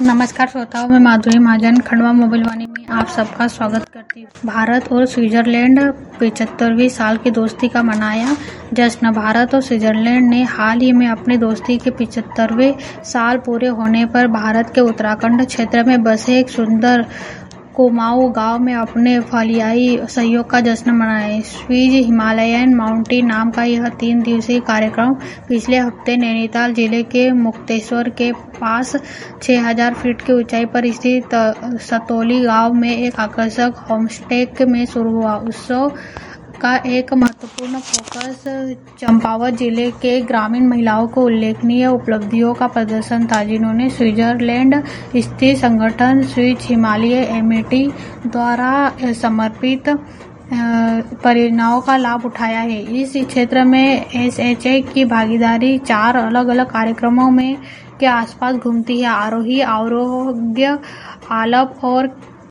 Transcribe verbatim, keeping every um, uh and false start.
नमस्कार श्रोताओं, मैं माधुरी महाजन खंडवा मोबाइल वाणी में आप सबका स्वागत करती हूँ। भारत और स्विट्जरलैंड पचहत्तरवीं साल की दोस्ती का मनाया जश्न। भारत और स्विट्जरलैंड ने हाल ही में अपनी दोस्ती के पचहत्तरवें साल पूरे होने पर भारत के उत्तराखंड क्षेत्र में बसे एक सुंदर कुमाऊं गांव में अपने फलियाई सहयोग का जश्न मनाया। स्विस हिमालयन माउंटेन नाम का यह तीन दिवसीय कार्यक्रम पिछले हफ्ते नैनीताल जिले के मुक्तेश्वर के पास छह हज़ार फीट की ऊंचाई पर स्थित सतौली गांव में एक आकर्षक होमस्टे में शुरू हुआ। उत्सव का एक महत्वपूर्ण फोकस चंपावत जिले के ग्रामीण महिलाओं को उल्लेखनीय उपलब्धियों का प्रदर्शन था, जिन्होंने स्विट्जरलैंड स्थित संगठन स्विस हिमालय एमिटी द्वारा समर्पित परियोजनाओं का लाभ उठाया है। इस क्षेत्र में एस एच ए की भागीदारी चार अलग अलग कार्यक्रमों में के आसपास घूमती है: आरोही, आरोग्य, आलप और